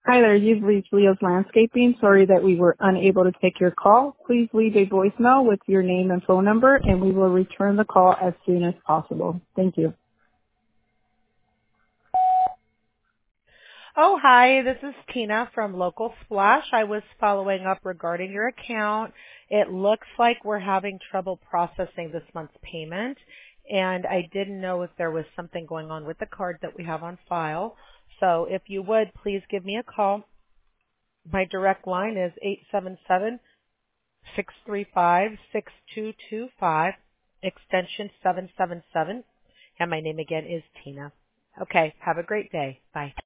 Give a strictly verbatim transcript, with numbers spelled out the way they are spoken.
Hi there, you've reached Leo's Landscaping. Sorry that we were unable to take your call. Please leave a voicemail with your name and phone number, and we will return the call as soon as possible. Thank you. Oh, hi. This is Tina from Local Splash. I was following up regarding your account. It looks like we're having trouble processing this month's payment, and I didn't know if there was something going on with the card that we have on file. So if you would, please give me a call. My direct line is eight seven seven, six three five, six two two five, extension seven seven seven, and my name again is Tina. Okay, have a great day. Bye.